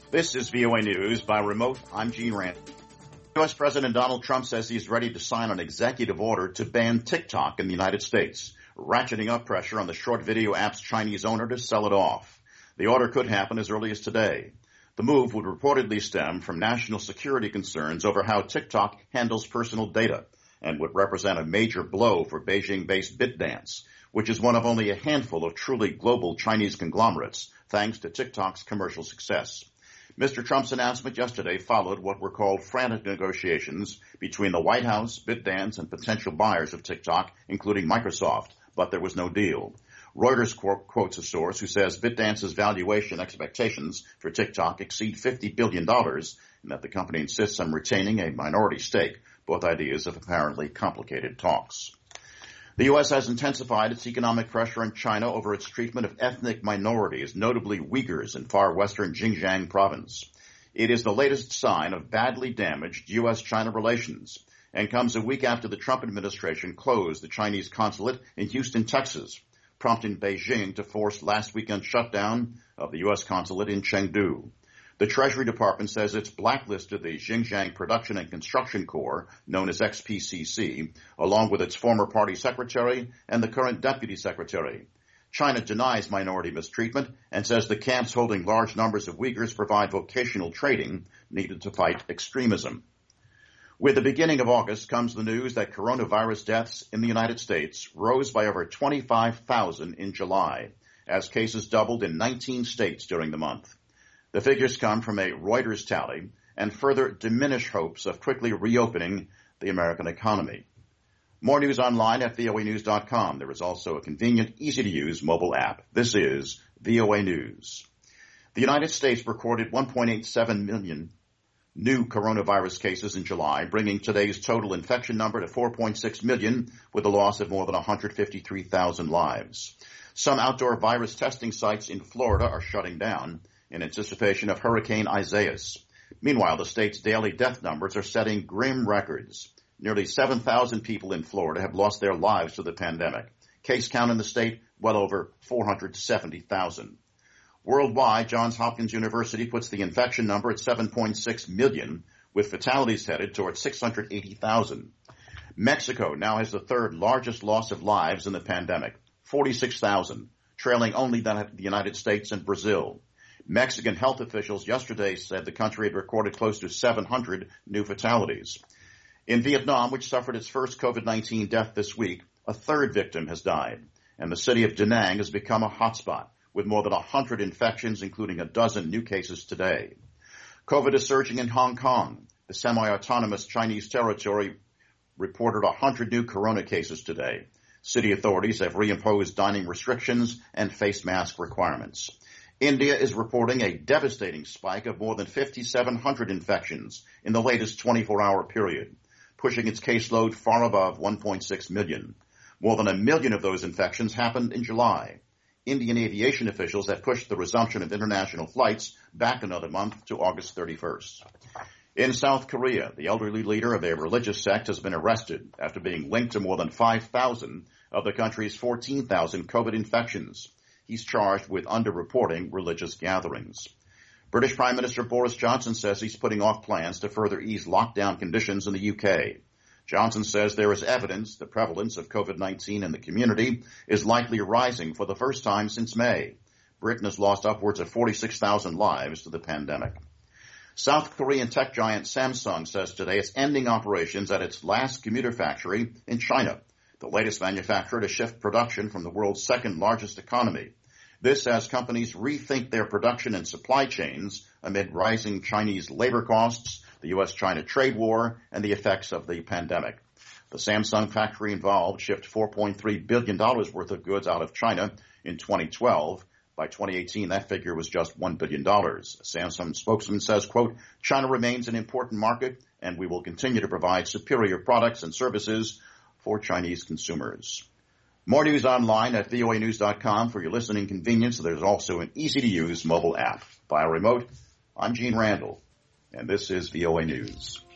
This is VOA News. By remote, I'm Gene Randall. U.S. President Donald Trump says he's ready to sign an executive order to ban TikTok in the United States, ratcheting up pressure on the short video app's Chinese owner to sell it off. The order could happen as early as today. The move would reportedly stem from national security concerns over how TikTok handles personal data and would represent a major blow for Beijing-based ByteDance, which is one of only a handful of truly global Chinese conglomerates, thanks to TikTok's commercial success. Mr. Trump's announcement yesterday followed what were called frantic negotiations between the White House, ByteDance, and potential buyers of TikTok, including Microsoft, but there was no deal. Reuters quotes a source who says ByteDance's valuation expectations for TikTok exceed $50 billion and that the company insists on retaining a minority stake, both ideas of apparently complicated talks. The U.S. has intensified its economic pressure on China over its treatment of ethnic minorities, notably Uyghurs in far western Xinjiang province. It is the latest sign of badly damaged U.S.-China relations and comes a week after the Trump administration closed the Chinese consulate in Houston, Texas, prompting Beijing to force last weekend's shutdown of the U.S. consulate in Chengdu. The Treasury Department says it's blacklisted the Xinjiang Production and Construction Corps, known as XPCC, along with its former party secretary and the current deputy secretary. China denies minority mistreatment and says the camps holding large numbers of Uyghurs provide vocational training needed to fight extremism. With the beginning of August comes the news that coronavirus deaths in the United States rose by over 25,000 in July, as cases doubled in 19 states during the month. The figures come from a Reuters tally and further diminish hopes of quickly reopening the American economy. More news online at voanews.com. There is also a convenient, easy-to-use mobile app. This is VOA News. The United States recorded 1.87 million new coronavirus cases in July, bringing today's total infection number to 4.6 million, with a loss of more than 153,000 lives. Some outdoor virus testing sites in Florida are shutting down in anticipation of Hurricane Isaias. Meanwhile, the state's daily death numbers are setting grim records. Nearly 7,000 people in Florida have lost their lives to the pandemic. Case count in the state, well over 470,000. Worldwide, Johns Hopkins University puts the infection number at 7.6 million, with fatalities headed towards 680,000. Mexico now has the third largest loss of lives in the pandemic, 46,000, trailing only the United States and Brazil. Mexican health officials yesterday said the country had recorded close to 700 new fatalities. In Vietnam, which suffered its first COVID-19 death this week, a third victim has died, and the city of Da Nang has become a hotspot, with more than 100 infections, including a dozen new cases today. COVID is surging in Hong Kong. The semi-autonomous Chinese territory reported 100 new corona cases today. City authorities have reimposed dining restrictions and face mask requirements. India is reporting a devastating spike of more than 5,700 infections in the latest 24-hour period, pushing its caseload far above 1.6 million. More than 1 million of those infections happened in July. Indian aviation officials have pushed the resumption of international flights back another month to August 31st. In South Korea, the elderly leader of a religious sect has been arrested after being linked to more than 5,000 of the country's 14,000 COVID infections. He's charged with underreporting religious gatherings. British Prime Minister Boris Johnson says he's putting off plans to further ease lockdown conditions in the UK. Johnson says there is evidence the prevalence of COVID-19 in the community is likely rising for the first time since May. Britain has lost upwards of 46,000 lives to the pandemic. South Korean tech giant Samsung says today it's ending operations at its last commuter factory in China, the latest manufacturer to shift production from the world's second largest economy. This as companies rethink their production and supply chains amid rising Chinese labor costs, the U.S.-China trade war, and the effects of the pandemic. The Samsung factory involved shipped $4.3 billion worth of goods out of China in 2012. By 2018, that figure was just $1 billion. A Samsung spokesman says, quote, China remains an important market, and we will continue to provide superior products and services for Chinese consumers. More news online at voanews.com for your listening convenience. There's also an easy-to-use mobile app. Via remote, I'm Gene Randall, and this is VOA News.